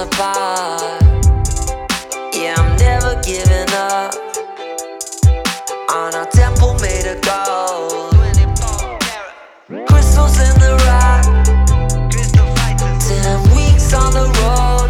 apart. Yeah, I'm never giving up on our temple made of gold. Crystals in the rock, 10 weeks on the road,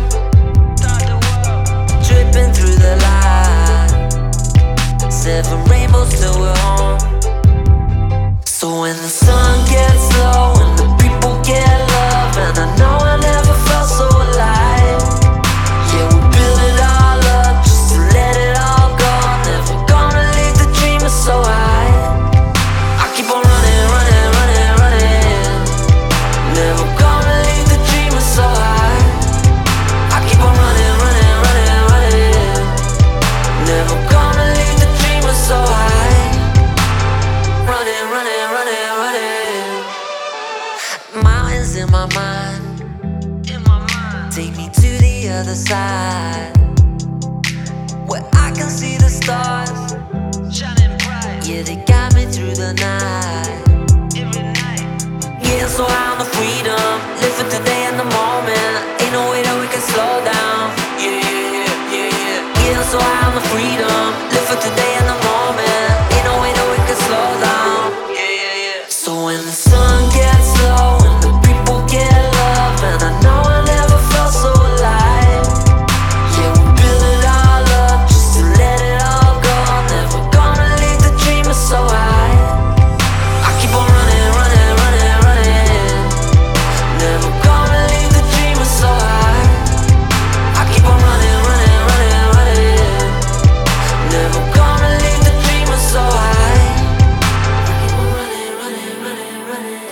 dripping through the light, 7 rainbows till we're home. So when the sun gets low and the people get love, and I know I never felt so alive. Yeah, we build it all up just to let it all go. Never gonna leave the dreamers so high. I keep on running, running, running, running. Never gonna leave the dreamers so high. I keep on running, running, running, running. Never gonna leave the dreamers so high. Running, running, running, running. Mountains in my mind, take me to the other side, where I can see the stars shining bright. Yeah, they got me through the night. Every night. Yeah, so high on the freedom, live for today and the moment. Ain't no way that we can slow down. Yeah, yeah, yeah, yeah, yeah. Yeah, so high on the freedom, live for today and the moment. Ain't no way that we can slow down. Yeah, yeah, yeah. So when the sun gets low and the people get love, and I know I never felt so alive. Yeah, we build it all up just to let it all go. Never gonna leave the dreamers so high. I keep on running, running, running, running. Never gonna leave the dreamers so high. I keep on running, running, running, running. Never gonna leave the dreamers so high. I keep on running, running, running, running.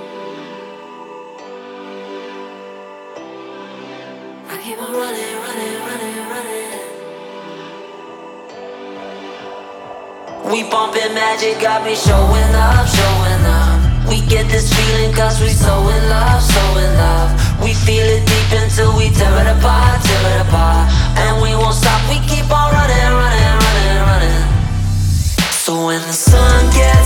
I keep on running, running, running, running. We bumpin' magic, got me showing up, showing up. We get this feeling cause we so in love, so in love. We feel it deep until we tear it apart, tear it apart. And we won't stop, we keep on running, running, running, running. So when the sun gets